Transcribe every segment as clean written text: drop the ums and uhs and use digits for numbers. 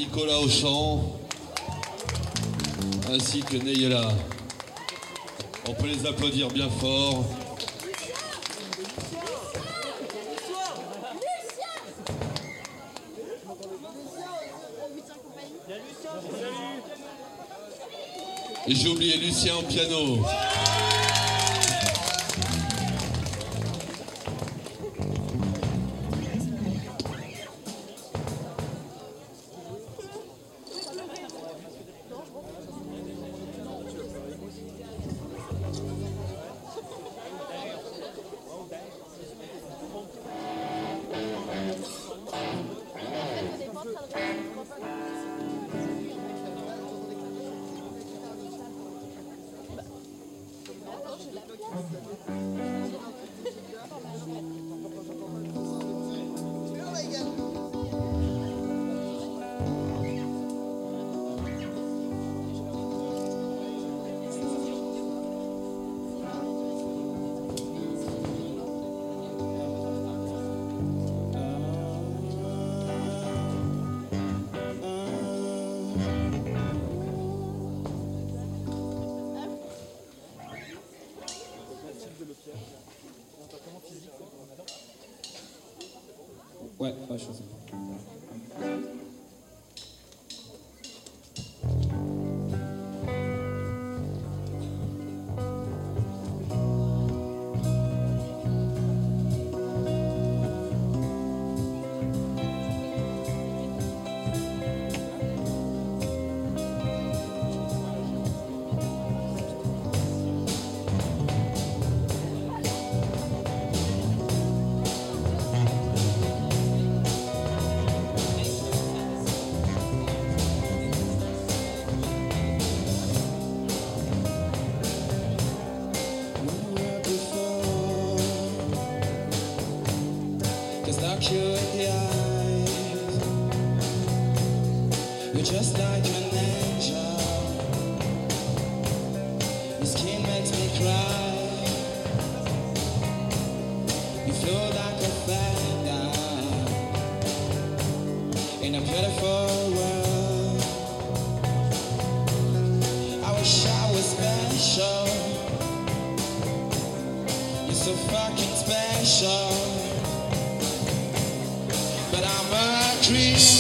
Nicolas au chant, ainsi que Neyela. On peut les applaudir bien fort. Et j'ai oublié Lucien au piano. Ouais, je sais. Just like an angel, your skin makes me cry. You flow like a feather in a beautiful world. I wish I was special. You're so fucking special, but I'm a creep.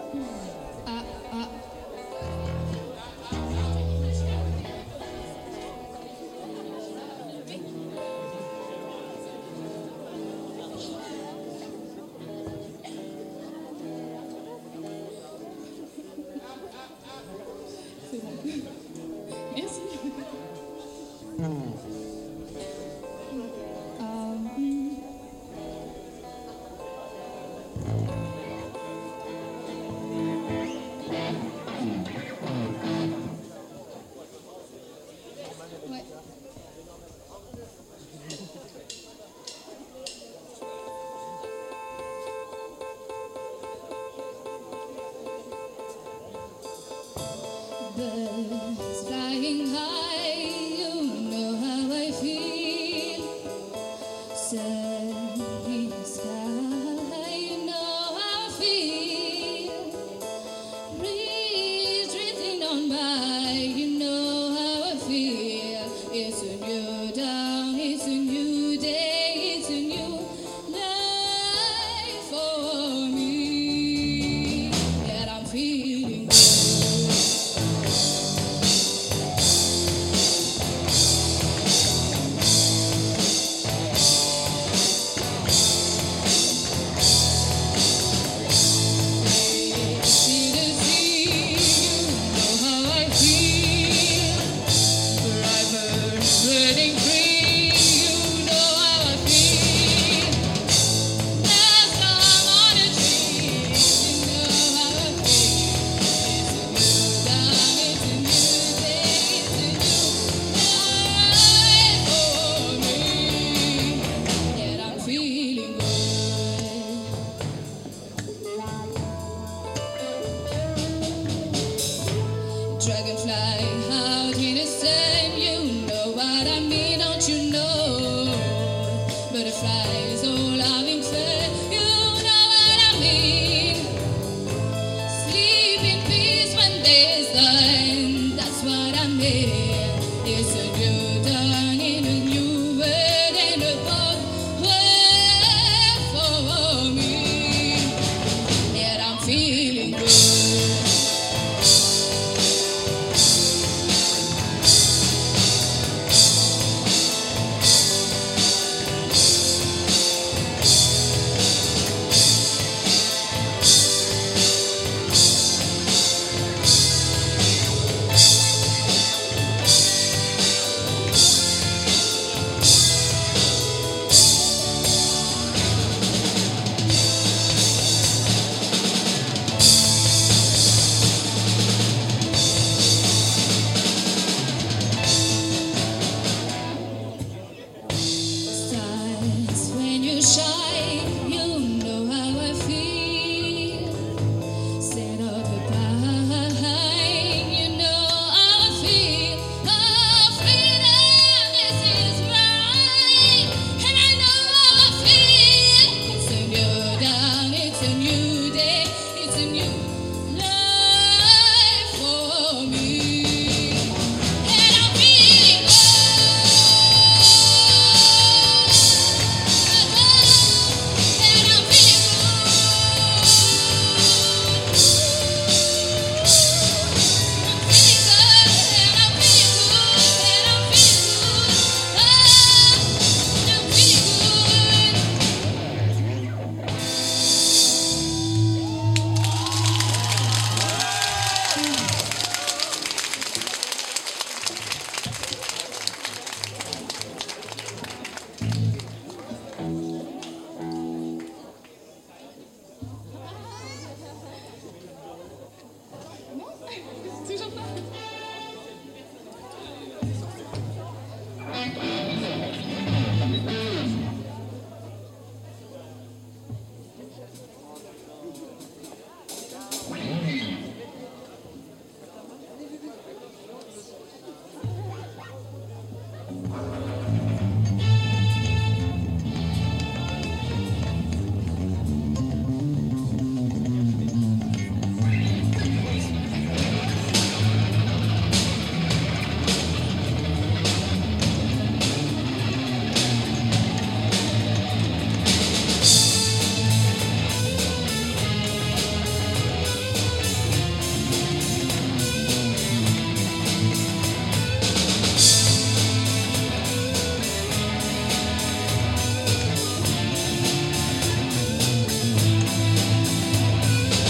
Merci. Ouais. Birds flying high, you know how I feel. Sunny sky, you know how I feel. Breeze drifting on by, you know how I feel. It's a new dawn, it's a new day, it's a new life for me. And I'm feeling good.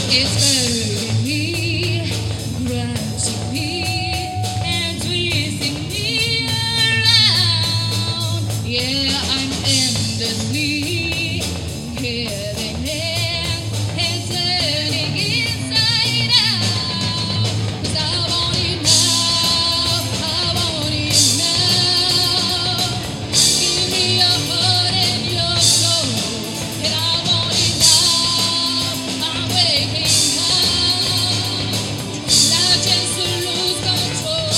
It's hurting me, grudging me, and twisting me around. Yeah, I'm endlessly giving in and turning inside out. 'Cause I want it now, I want it now. Give me your heart and your soul, and I want it now. I'm waking up, not just to lose control.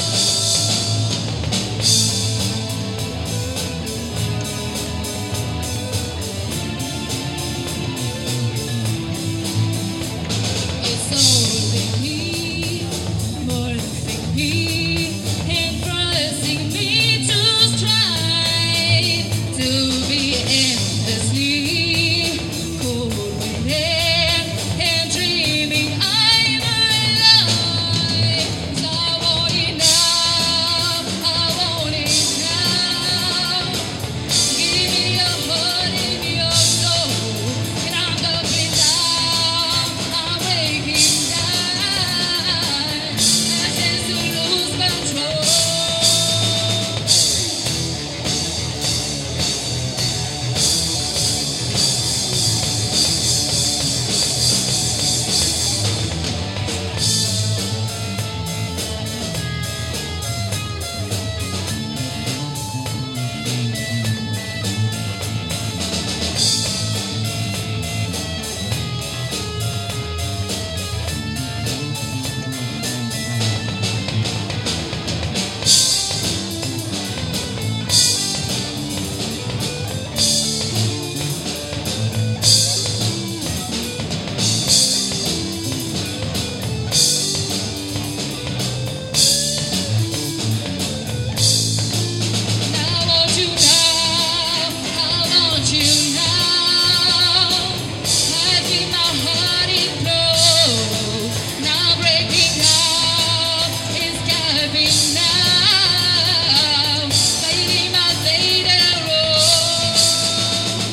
It's holding me, morphing me, and forcing me to strive to be endlessly cold within and dreaming I'm alive. 'Cause I want it now, I want it now. Give me your heart and your soul, and I'm looking down, I'm waking down, I tend to lose control. I want you now, I want you now. I feel my heart implode, now breaking out, escaping now, fighting my fatal role.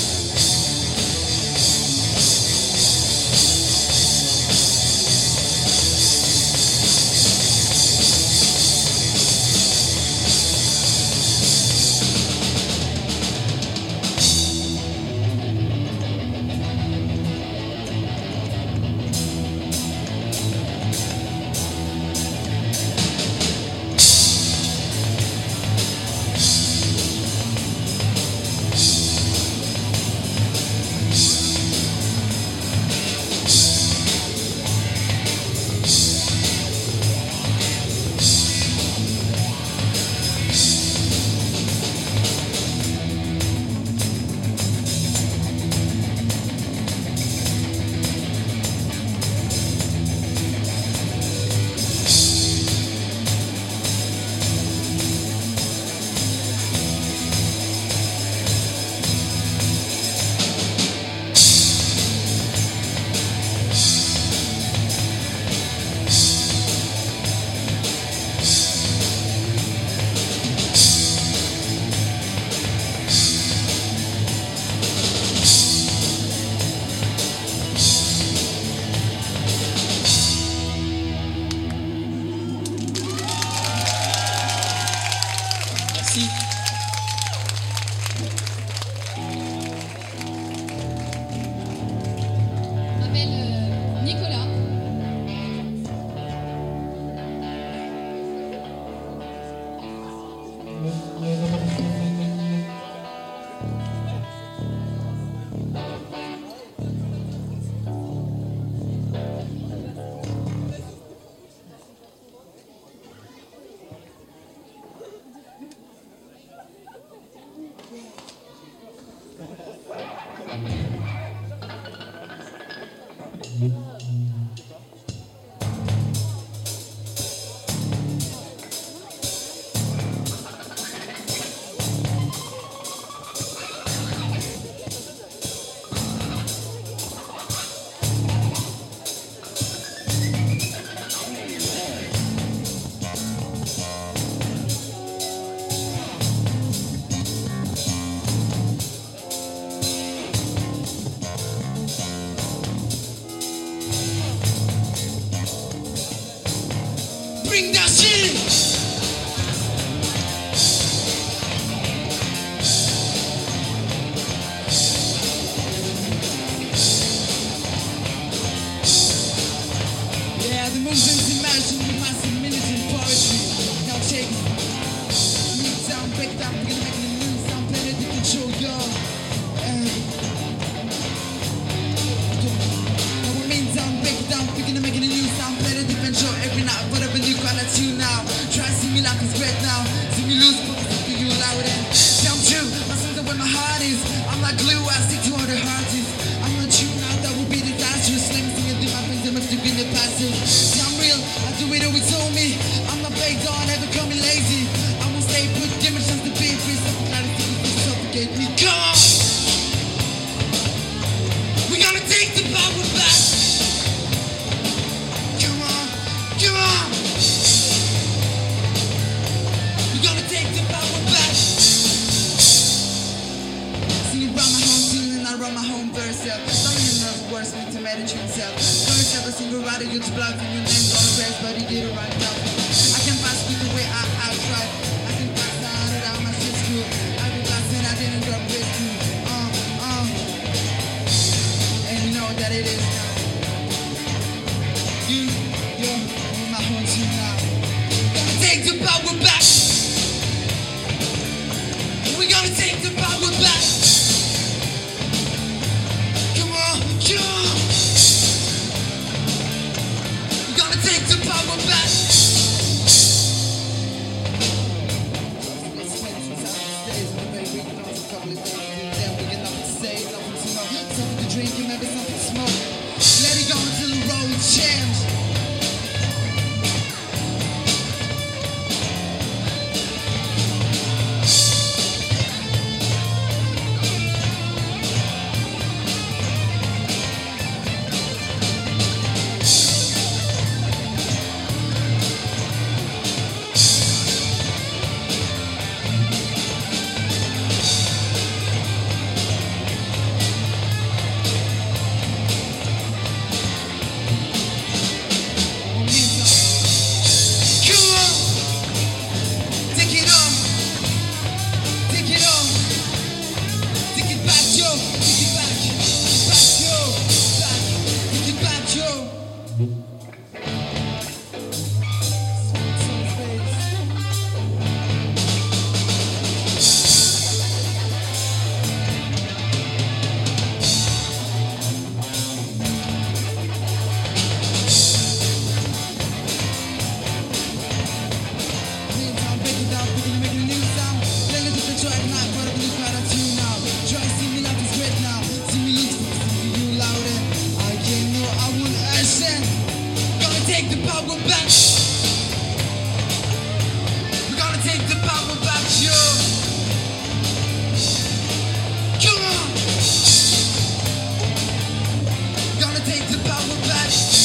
Merci. Je m'appelle Nicolas. bring that shit. Yeah, the movement's imagine with massive militant poetry. Now take it. Move down, break down, we're gonna make the new sound better to control your. Now we mean down, break it down, we're gonna make it a new sound better to control every night. Whatever new call at you now. Try to see me like it's red now. See me lose, focus to you loud and. See I'm true, my songs are where my heart is. I'm like glue, I stick to all the hearts is. I'm not true now, that would be disastrous. Let me sing it through my friends, I'm up to be the passive. See I'm real, I do it always told me. I'm not baked on, never call me lazy. I won't stay put, give me a chance to be free. Something clarity, you suffocate me. Come on! We gotta take the power back. Come on, come on! We gotta take the power back. Sing around my home tune and I run my home verse up. Don't you know the words need to manage yourself. Verse every single writer you to block and your name's on the page, but he did it right now. I can pass you the way I tried. I can pass down it out my shit's cool. I be passing, I didn't drop it too. And you know that it is now. You're on my home tune now. Gotta take the power back. We gotta take the power back. Come on, come on. We gotta take the power back. Something to drink and maybe something to smoke. Let it go until the road change. Take the power back. We're gonna take the power back, yo. Come on. We're gonna take the power back.